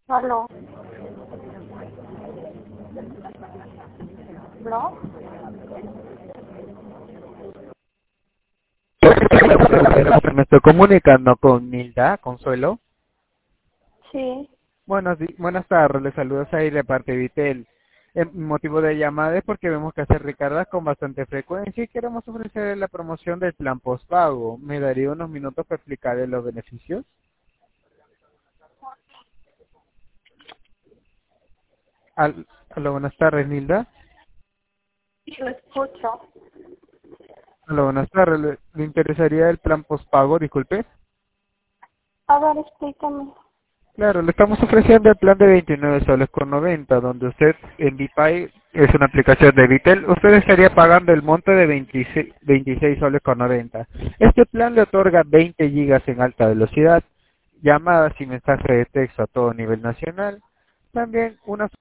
Aló. ¿No? Me estoy comunicando con Nilda Consuelo. Sí. Buenas tardes, les saludos ahí de parte de Vitel. El motivo de llamada es porque vemos que hace recargas con bastante frecuencia y queremos ofrecer la promoción del plan postpago. ¿Me daría unos minutos para explicarle los beneficios? Aló, buenas tardes, Nilda. Sí, lo escucho. Aló, buenas tardes. ¿Le interesaría el plan postpago? Disculpe. A ver, explícame. Claro, le estamos ofreciendo el plan de 29 soles con 90, donde usted en Bpay es una aplicación de Vitel, usted estaría pagando el monto de 26 soles con 90. Este plan le otorga 20 gigas en alta velocidad, llamadas y mensajes de texto a todo nivel nacional, también una